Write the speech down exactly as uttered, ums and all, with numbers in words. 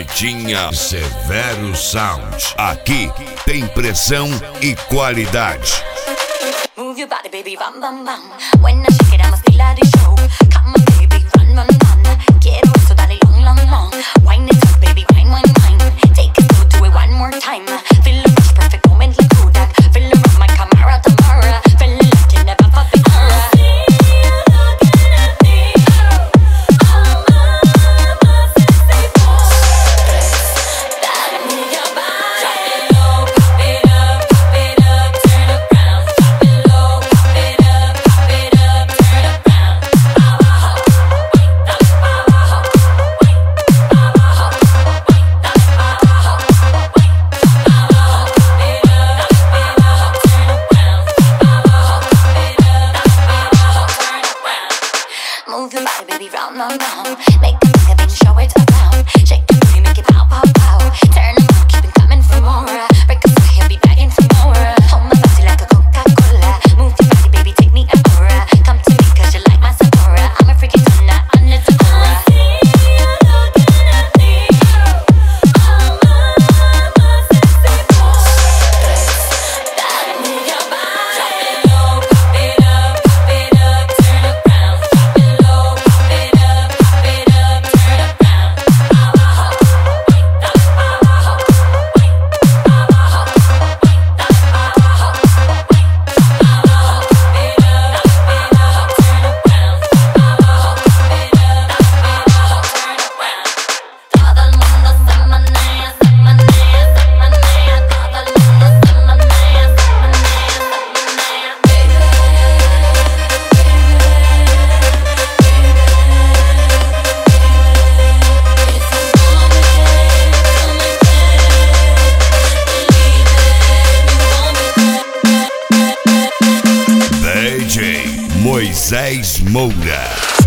Tinha Severo Sound. Aqui tem pressão e qualidade. Move your body, baby, bam, bam, bam. When I shake it, I'ma still at the show. Come on, baby, run, run, run. Quiero eso, dale long, long, long. Wine it up, baby, wine, wine, wine. Take it slow, do it one more time. Feel the rush, perfect moment like Kodak. Feel the rush, my camera, Tamara. Feel it like you never felt before. I see you looking at me. Oh, mama, sexy boy. Dale, move your body. Drop it low, pop it up, pop it up, turn around. Drop it low, pop it up, pop it up, turn around. Abajo, wait, dale abajo, wait, abajo, wait, dale abajo, wait, abajo, pop it up, pop it up, turn around. Abajo, pop it up, pop it up, turn around. Move your body, baby, round, round, round. Make a thing, then show it around. Shake your booty, make it pow, pow, pow. Turn around, keep it coming for more. Break a sweat, he'll be begging for more. Hold my body like a Coca-Cola. Move your body, baby, take me an aura. Come to me, cause you like my Sephora. I'm a freaky tonight, on the Sephora. I see you looking at me. Oh, mama, sexy boy. Dale, move your body. Drop it low, pop it up, pop it up, turn around. Drop it low, pop it up, pop it up, turn around. Abajo, wait, dale abajo, wait, abajo, wait, dale abajo, wait, abajo, pop it up, pop it up, turn around. Abajo, pop it up, abajo, turn around. Todo el mundo se menea, se menea, se menea. Todo el mundo se menea, se menea, se menea. D J Moisés Moura.